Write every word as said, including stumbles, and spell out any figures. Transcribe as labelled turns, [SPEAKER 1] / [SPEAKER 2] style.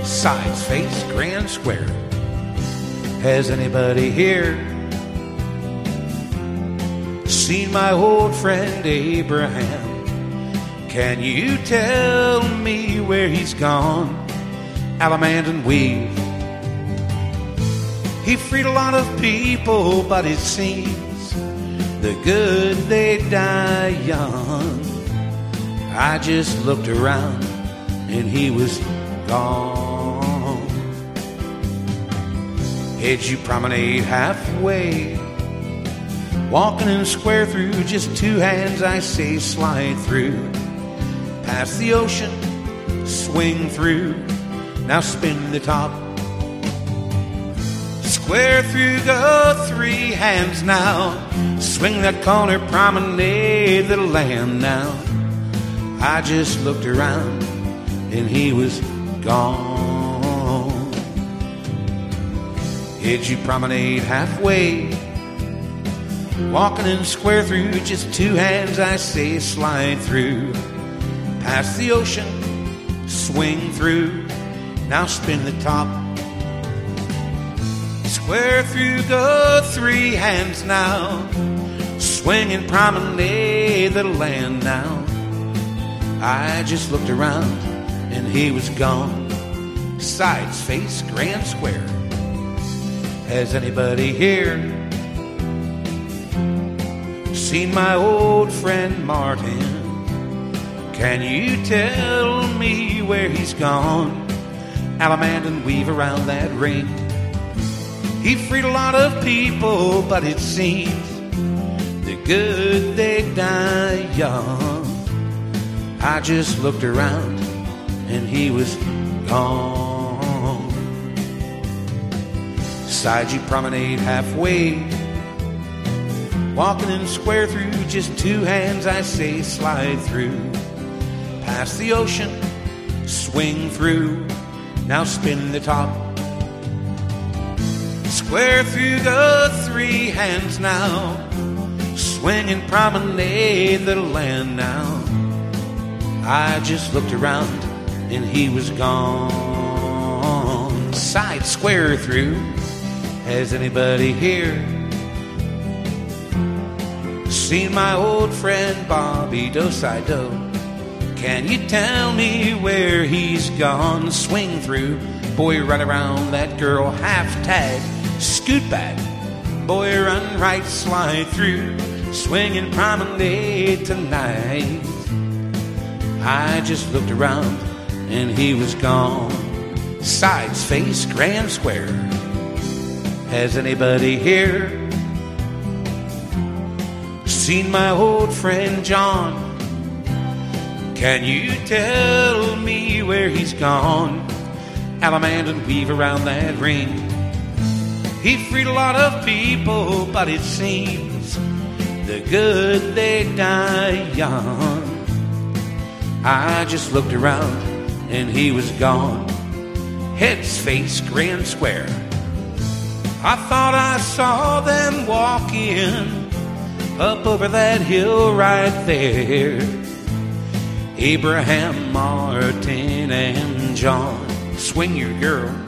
[SPEAKER 1] sides, face, grand square. Has anybody here seen my old friend Abraham? Can you tell me where he's gone? Alamand Weave. He freed a lot of people, but it seems the good they die young. I just looked around and he was gone. Edgy promenade halfway, walking in a square through, just two hands I say slide through. Past the ocean, swing through, now spin the top. Square through, go three hands now, swing that corner, promenade the land now. I just looked around and he was gone. Edgy promenade halfway, walking in square through, just two hands I say slide through. Past the ocean, swing through, now spin the top. Square through, go three hands now, swinging promenade the land now. I just looked around and he was gone. Sides, face, grand square. Has anybody here seen my old friend Martin? Can you tell me where he's gone? Alamand Weave around that ring. He freed a lot of people, but it seems the good they die young. I just looked around and he was gone. Side you promenade halfway, walking in square through, just two hands I say slide through. Past the ocean, swing through, now spin the top. Square through, go three hands now, swinging promenade the land now. I just looked around and he was gone. Side, square through. Has anybody here seen my old friend Bobby Do-Si-Do? Can you tell me where he's gone? Swing through, boy, run around that girl, half tag, scoot back, boy, run right, slide through, swinging promenade tonight. I just looked around and he was gone. Sides, face, grand square. Has anybody here seen my old friend John? Can you tell me where he's gone? Alamand Weave around that ring. He freed a lot of people, but it seems the good they die young. I just looked around and he was gone. Heads, face, grand square. I thought I saw them walking up over that hill right there. Abraham, Martin, and John. Swing your girl.